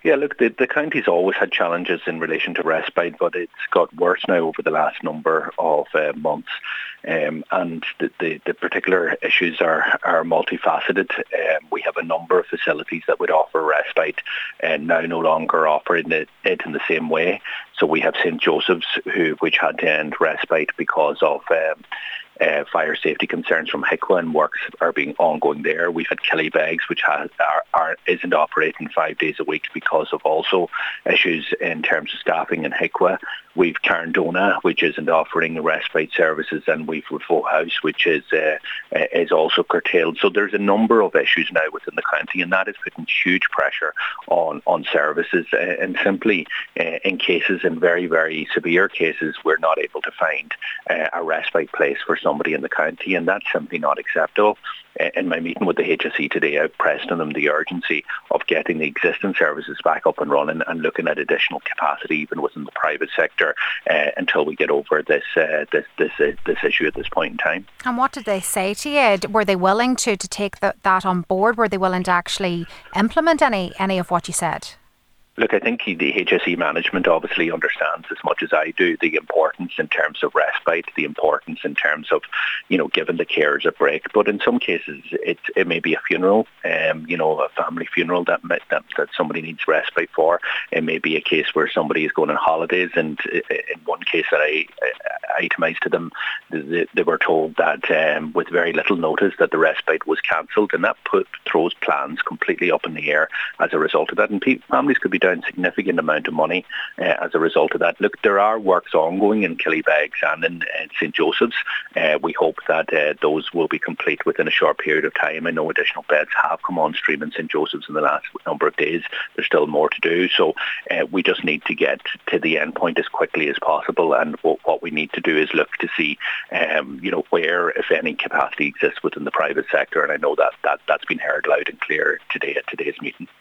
Yeah, look, the county's always had challenges in relation to respite, but it's got worse now over the last number of months. And the particular issues are multifaceted. We have a number of facilities that would offer respite and now no longer offering it in the same way. So we have St. Joseph's, which had to end respite because of fire safety concerns from HIQA, and works are being ongoing there. We've had Killybegs, which isn't operating 5 days a week because of also issues in terms of staffing and HIQA. We've Carndona, which isn't offering respite services, and we've Refoe House, which is also curtailed. So there's a number of issues now within the county, and that is putting huge pressure on services. And simply, in very, very severe cases, we're not able to find a respite place for somebody in the county, and that's simply not acceptable. In my meeting with the HSE today, I pressed on them the urgency of getting the existing services back up and running and looking at additional capacity even within the private sector until we get over this issue at this point in time. And what did they say to you? Were they willing to take that on board? Were they willing to actually implement any of what you said? Look, I think the HSE management obviously understands as much as I do the importance in terms of respite, the importance in terms of, giving the carers a break. But in some cases, it may be a funeral, a family funeral that somebody needs respite for. It may be a case where somebody is going on holidays, and in one case that I itemised to them, they were told that with very little notice that the respite was cancelled, and that throws plans completely up in the air as a result of that. And families could be down significant amount of money as a result of that. Look, there are works ongoing in Killybegs and in St. Joseph's. We hope that those will be complete within a short period of time. I know additional beds have come on stream in St. Joseph's in the last number of days. There's still more to do. So we just need to get to the end point as quickly as possible. And what we need to do is look to see, where, if any, capacity exists within the private sector. And I know that's been heard loud and clear today at today's meeting.